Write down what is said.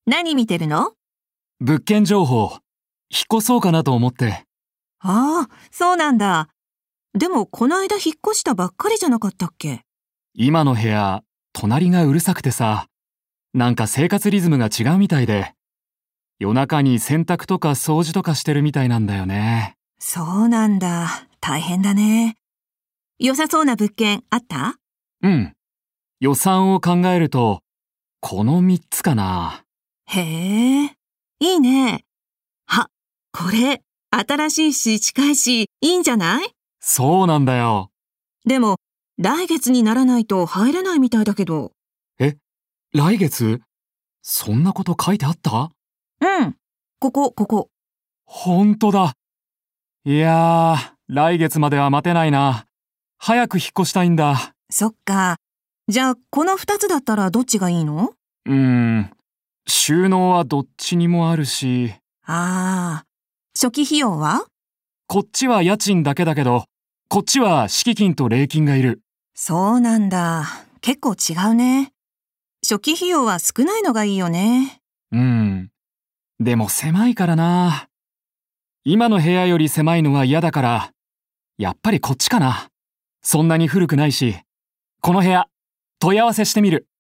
何見てるの？ 物件情報。引っ越そうかなと思って。 ああ、そうなんだ。でもこの間引っ越したばっかりじゃなかったっけ？ 今の部屋、隣がうるさくてさ、なんか生活リズムが違うみたいで、夜中に洗濯とか掃除とかしてるみたいなんだよね。 そうなんだ。大変だね。良さそうな物件あった？ うん。予算を考えると、この3つかな。 へえ、いいね。あ、これ、新しいし近いし、いいんじゃない？ そうなんだよ。 でも、来月にならないと入れないみたいだけど。 え、来月？そんなこと書いてあった？ うん。ここ。 ほんとだ。いやー、来月までは待てないな。早く引っ越したいんだ。 そっか。じゃあ、この2つだったらどっちがいいの？ 収納はどっちにもあるし。 ああ、初期費用は？ こっちは家賃だけだけど、こっちは敷金と礼金がいる。 そうなんだ。結構違うね。初期費用は少ないのがいいよね。 でも狭いからな。今の部屋より狭いのは嫌だから、やっぱりこっちかな。そんなに古くないし、この部屋、問い合わせしてみる。